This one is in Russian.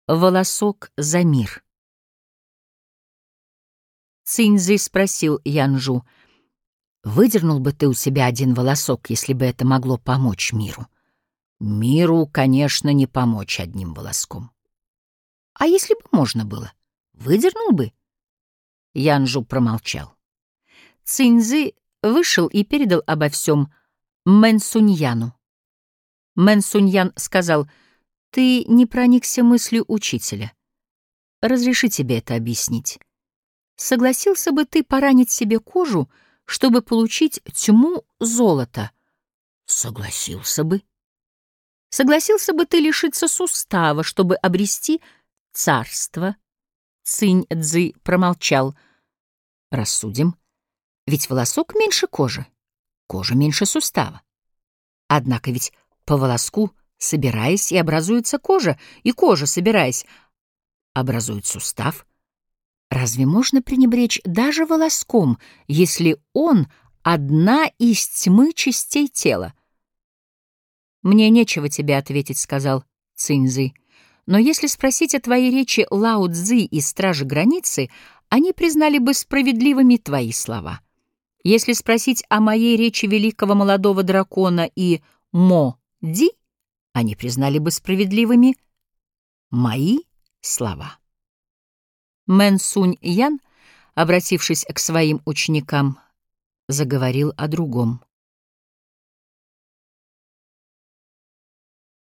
Волосок за мир. Циньзы спросил Янжу: «Выдернул бы ты у себя один волосок, если бы это могло помочь миру?» «Миру, конечно, не помочь одним волоском». «А если бы можно было, выдернул бы?» Янжу промолчал. Циньзы вышел и передал обо всем Мэн Суньяну. Мэн Суньян сказал: «Ты не проникся мыслью учителя. Разреши тебе это объяснить. Согласился бы ты поранить себе кожу, чтобы получить тьму золота?» «Согласился бы». «Согласился бы ты лишиться сустава, чтобы обрести царство?» Цинь-Цзы промолчал. «Рассудим. Ведь волосок меньше кожи, кожа меньше сустава. Однако ведь по волоску, собираясь, и образуется кожа, и кожа, собираясь, образует сустав. Разве можно пренебречь даже волоском, если он — одна из тьмы частей тела?» «Мне нечего тебе ответить», — сказал Циньзы. «Но если спросить о твоей речи Лао Цзы и Стражи Границы, они признали бы справедливыми твои слова. Если спросить о моей речи великого молодого дракона и Мо Ди, они признали бы справедливыми мои слова». Мэн Сунь Ян, обратившись к своим ученикам, заговорил о другом.